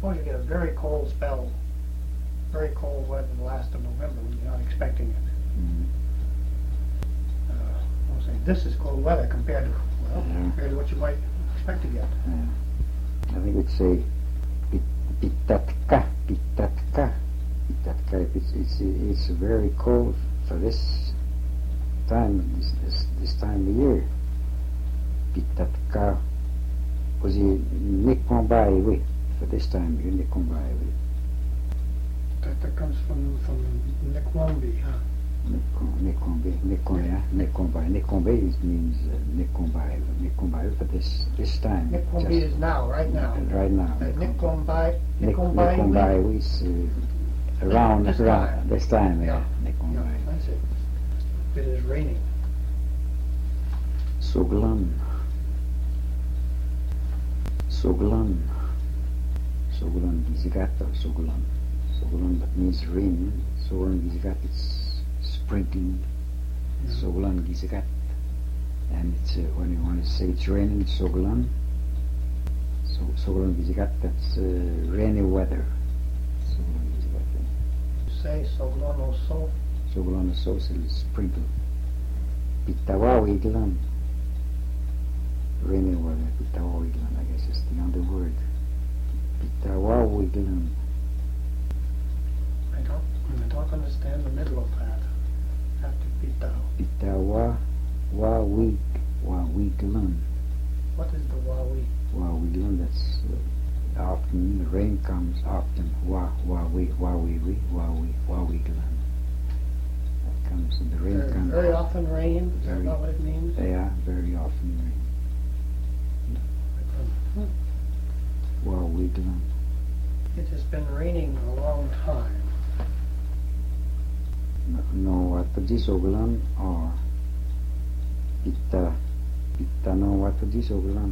Suppose you get a very cold spell, very cold weather the last of November when you're not expecting it. I was saying, this is cold weather compared to what you might expect to get. I think it's a pitatka. It's very cold for this time, this time of year. Pitatka was you Nikombai for this time of year, Nikombai. That comes from Nikwambi, huh? Nikombai means Nikombai for this time. Nikwambi is now, right now. Right now. Nikombai is around this time. Yeah, Nikombai. that's it. It is raining. Soglan, Gizigata, Soglan, that means rain. Soglan Gizigat, it's sprinkling. Soglan Gizigat. And it's when you want to say it's raining, Soglan. Soglan Gizigat, that's rainy weather. Soglan Gizigat. You say Soglan also? Soglan also is sprinkle. Pitawawiglan. Rainy weather, Pitawawiglan, I guess is the other word. Pitawawiglan. I don't understand the middle of that. After Pitaw. Wawiglan. What is the Wawi? Wawiglan, that's often, the rain comes often. Wawiglan. That comes, and the rain comes. Very often rain? Is that not what it means? Yeah, very often rain. Wawiglan. It has been raining a long time. No, what this Oglan or Pita no what this Oglan.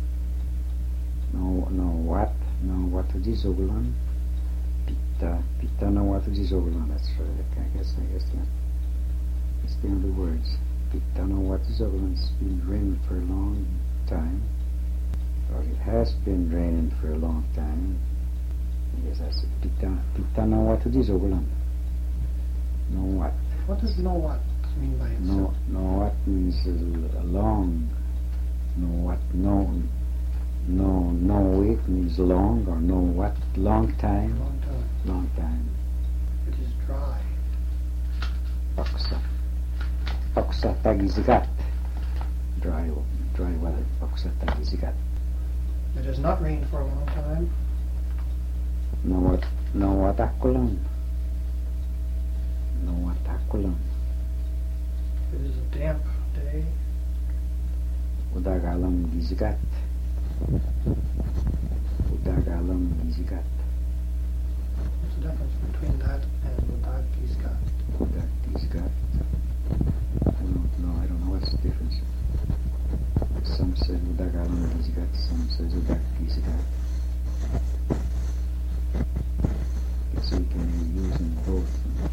No what this Oglan. Pita no what this Oglan. That's right. I guess that. It's the other words. Pita no what this Oglan. It's been raining for a long time. Or it has been raining for a long time. I guess that's it. Pita no what this Oglan. No what? What does no what mean by itself? No what means long. No what? No week means long, or no what? Long time. Long time. It is dry. Paksa tagizigat. Dry weather. Paksa tagizigat. It has not rained for a long time. No what akulan. No watakulam. It is a damp day. Udagalam gizigat. What's the difference between that and Udag Gizgat? Udag Gizgat. I don't know what's the difference. Some say Udagalam Gizigat, some says Udag Gizigat. So you can use them both.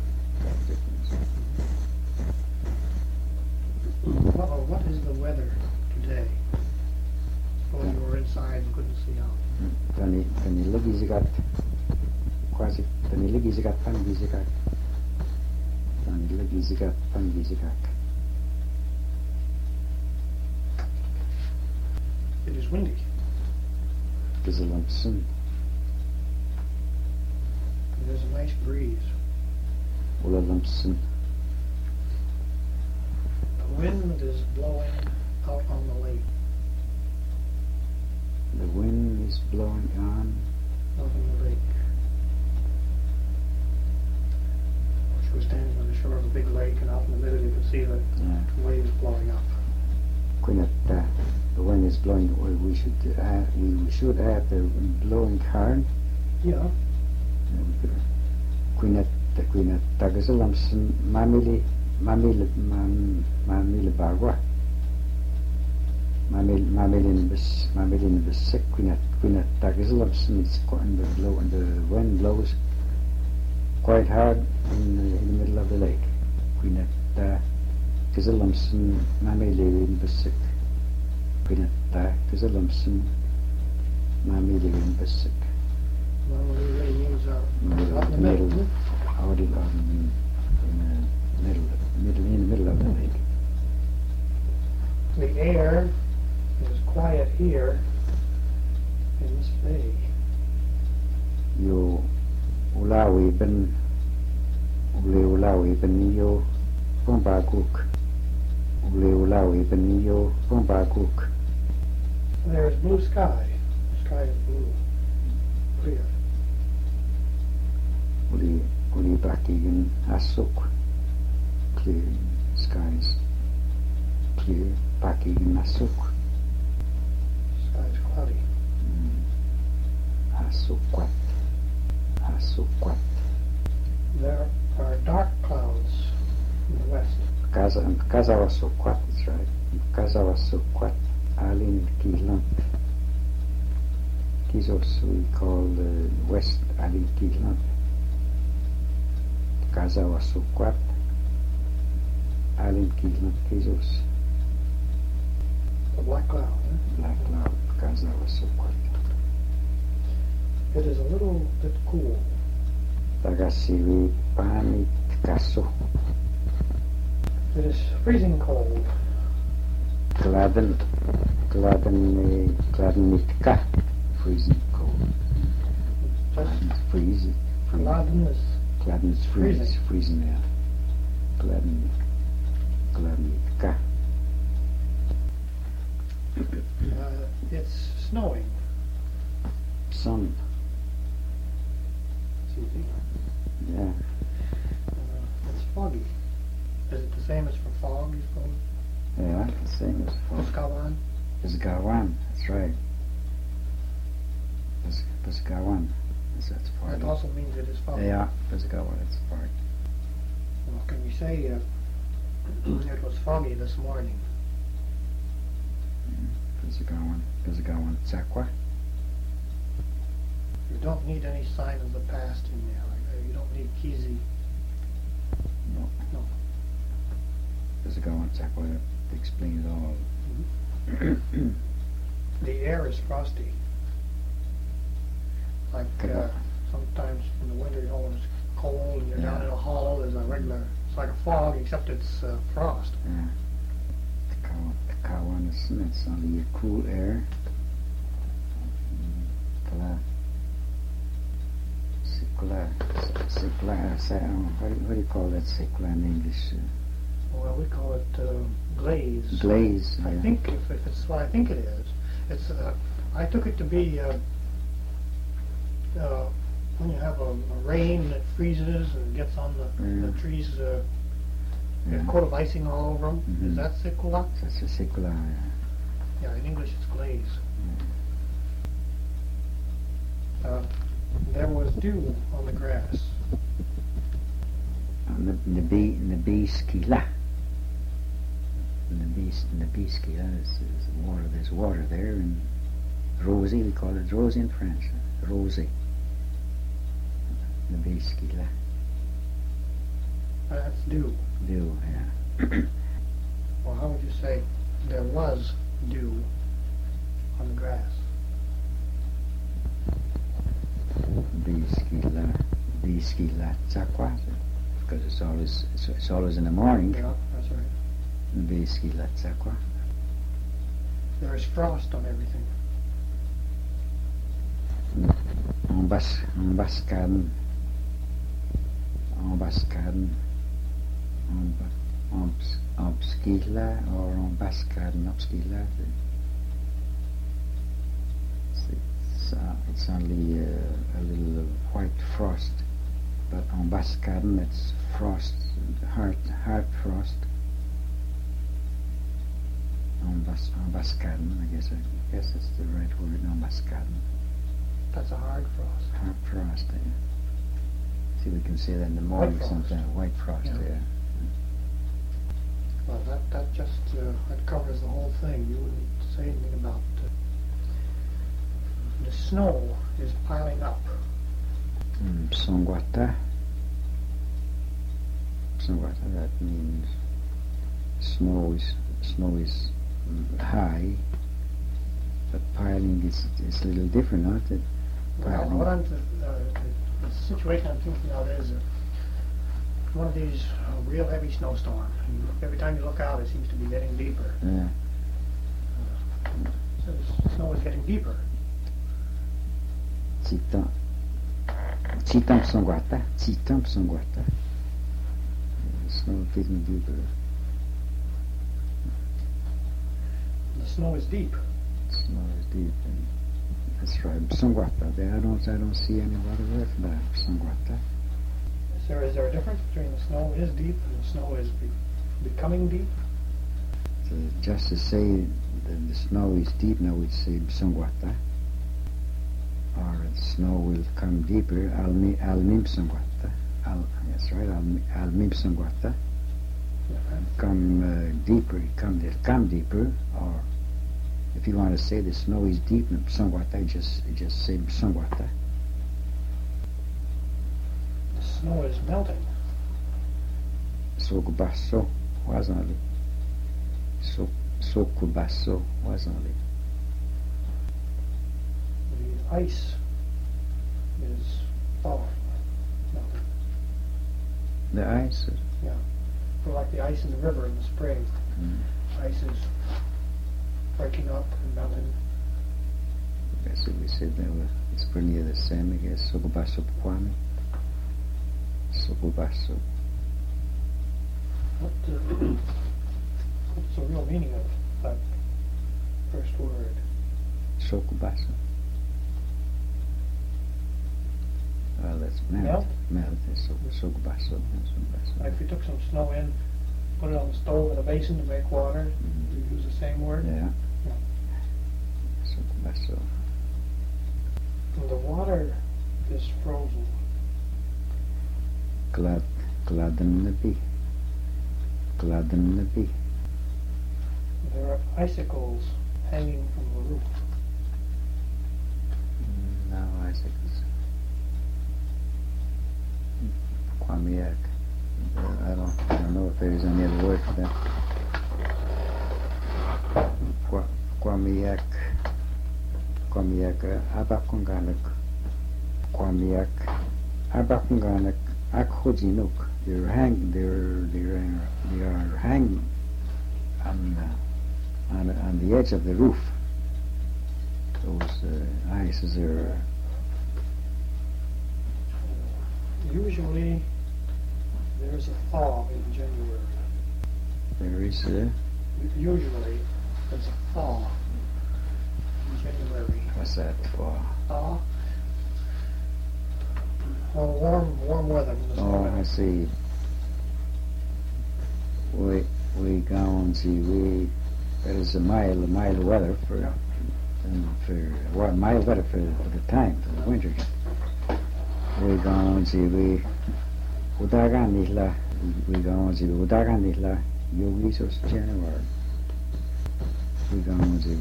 What is the weather today? Suppose you were inside and couldn't see out. Tanila Gizigat. Quasi Tanila Gizigat, Pan Gizigat. Tanila Gizigat, Pan Gizigat. It is windy. There's a lumpsun. There's a nice breeze. Ula lumpsun. The wind is blowing out on the lake. The wind is blowing out on the lake. She was standing on the shore of a big lake, and out in the middle you could see the waves blowing up. The wind is blowing. We should add the blowing hard. Yeah. Queen tagasalamsan mamili bagwa. Mamilin besik queen tagasalamsan is and the wind blows quite hard in the middle of the lake. Queen tagasalamsan mamilin besik. Queen tagasalamsan mamilin besik. Well, what he really means out in the middle, middle. out in the middle of the lake. The air is quiet here in this bay. Yo ulawi ben yo Pombaguk. Ulawi ben yo Pombaguk. There's blue sky. The sky is blue. Clear. Uli bakigen asuk. Clear skies. Clear bakigen asuk. Sky is cloudy. Asukwat. There are dark clouds in the west. Kazawa Sukwat, that's right. Kazawa Sukwat, Alin Kilan. Kizos we call the west Alin Kilan. Kazawa Sukwat, Alin Kilan, Kizos. The black cloud. Black cloud, Kazawa Sukwat. It is a little bit cool. Tagasiwi Panit Kaso. It is freezing cold. Gladen Nitka. Freezing cold. Just Freezing. Gladden is Gladden is freezing there. Gladden Nitka. it's snowing. Sun. Yeah. It's foggy. Is it the same as for fog, you suppose? Yeah, the same as for Saskatchewan? Pisgawan, that's right. Pisgawan. That's foggy. That also means it is foggy. Yeah, Pisgawan, it's foggy. Well, can we say it was foggy this morning? Pisgawan, Tsakwa. You don't need any sign of the past in there. You don't need Kizi. No. Pisgawan, Tsakwa, to explain it all. The air is frosty. Like sometimes in the winter, when it's cold and you're down in a hollow, there's a regular, it's like a fog, except it's frost. Yeah. Takawan is it's only a cool air. What do you call that sikla in English? Well, we call it glaze. Glaze. I think if it's what I think it is, it's. I took it to be when you have a rain that freezes and gets on the trees, a coat of icing all over them. Mm-hmm. Is that sikla? That's a sikla. Yeah, in English it's glaze. There was dew on the grass. And the bee skila. The bee skila is water. There's water there, and rosy, we call it rosy in French. Rosy. The bee skila. That's dew. Dew, yeah. Well, how would you say there was dew on the grass? Biskila Tsakwa, because it's always in the morning. Yeah, that's right. Biskila Tsakwa. There is frost on everything. En Bascaden, Obskila or en Bascaden, Obskila. It's only a little white frost, but on Bascaden it's frost, hard frost. On Bascaden, I guess that's the right word. On Bascaden. That's a hard frost. Hard frost. Yeah. See, we can say that in the morning sometimes. White frost. Yeah. Well, that just that covers the whole thing. You wouldn't say anything about. The snow is piling up. Songwata, that means snow is high, but piling is a little different, not it? Well, what the situation I'm thinking of is one of these real heavy snowstorms. Every time you look out, it seems to be getting deeper. Yeah. So the snow is getting deeper. Tsy tampotsangota. The snow is getting deeper. The snow is deep. Snow is deep, and that's right. Sangota. I don't see any other word for that. Sangota. Is there a difference between the snow is deep and the snow is becoming deep? So just to say that the snow is deep, now we'd say Sangota. Or the snow will come deeper. Almim Sangota. That's right. Almim Sangota. Come deeper. Come deeper. Or if you want to say the snow is deep, Sangota, just say Sangota. The snow is melting. Sokubasso wasn't it? Sokubasso wasn't it? The ice is falling, melting. The ice? Yeah. Like the ice in the river in the spring. Ice is breaking up and melting. I guess if we said that it's pretty near the same, I guess. Sokubasso Kwame. Sokubasso. What's the real meaning of that first word? Sokubasso. Well, that's melt. Melt is sokubasso. Like if you took some snow in, put it on the stove in a basin to make water, you use the same word? Yeah. Sokubasso. And the water is frozen. Gladan Nabi. There are icicles hanging from the roof. No icicles. Kwamiak. I don't know if there's any other word for that. Kwamiak abakunganak. Kwamiak abakunganak akhojinuk. They are hanging on the edge of the roof. Those ices are. Usually, there's a thaw in January. There is Usually, there's a thaw in January. What's that for? Thaw? Well, warm weather. I see. We go and see. That is a mild weather for mild weather for the time for the winter. We go and see. We go and see. Yogisos January. We go and see.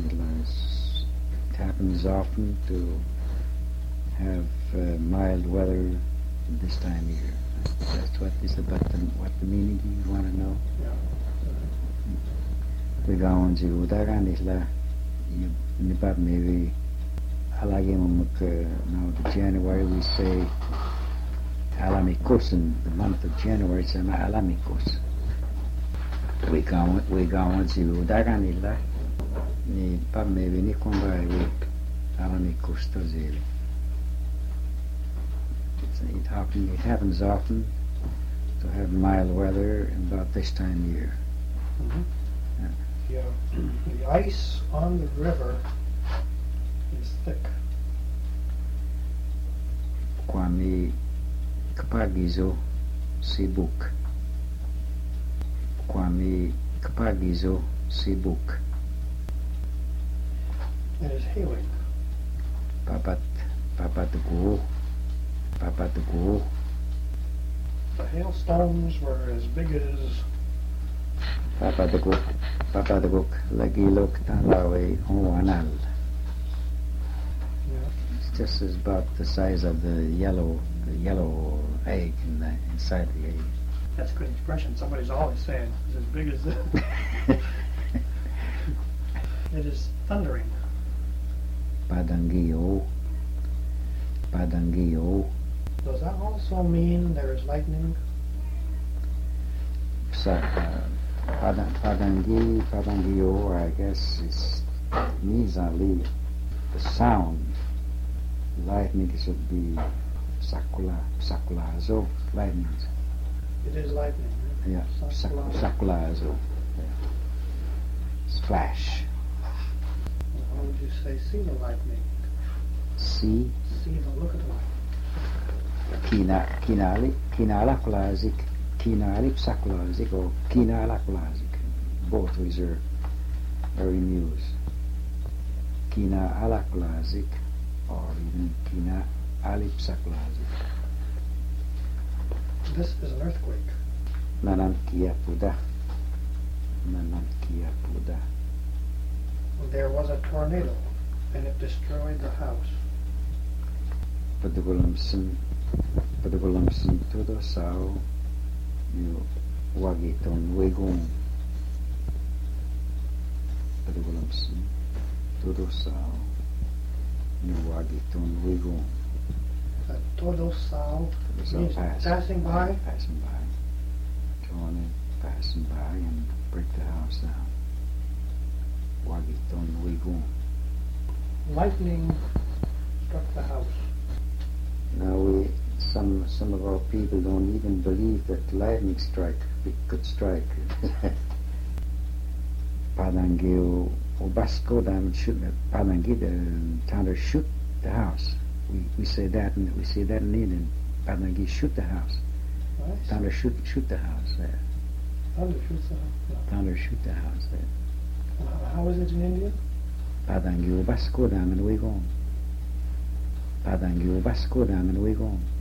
It happens often to have mild weather this time of year. That's what is about what the meaning you want to know. Yeah. We go on to Udaganishla. But maybe now the January we say Alamikos, in the month of January it's Alamikos. We go on to Udaganishla. But maybe Nikomba Alamikos Tozeli. It happens often to have mild weather about this time of year. Mm-hmm. Yeah. The ice on the river is thick. Kwame Kapagizo Sibuk. Kwame Kapagizo Sibuk. It is hailing. Papatugu. The hailstones were as big as Papataguk, Lagilok Talawe Huanal. Yeah. It's just about the size of the yellow egg inside the egg. That's a good expression. Somebody's always saying it's as big as this. It is thundering. Padangio Padangio. Does that also mean there is lightning? Padangio, I guess, means only the sound. Lightning should be sakulazo, lightning. It is lightning. Right? Yeah, sakulazo. Yeah. It's flash. Well, how would you say see the lightning? See, See the look at the lightning. kinali psakulazik, or kinalakulazik. Both ways are in use. Kina alakulazik, or even kina alipsakulazik. This is an earthquake. Nanamkia puda. There was a tornado, and it destroyed the house. Padagulamsin todo sao you wagiton wegong. Padagulamsin todo sao you wagiton wegong. Todo sal means passing by. Passing by. Passing by and break the house down. Wagiton wegong. Lightning struck the house. Now some of our people don't even believe that lightning could strike. Padangio Obasco dam shoot Padangi the thunder shoot the house. We say that in Indian. Padangi shoot the house. Right? Thunder shoot the house there. Thunder shoots the house. Thunder shoot the house there. How is it in India? Padangi Obasco dam and we go. Padangi Obasco dam and we go.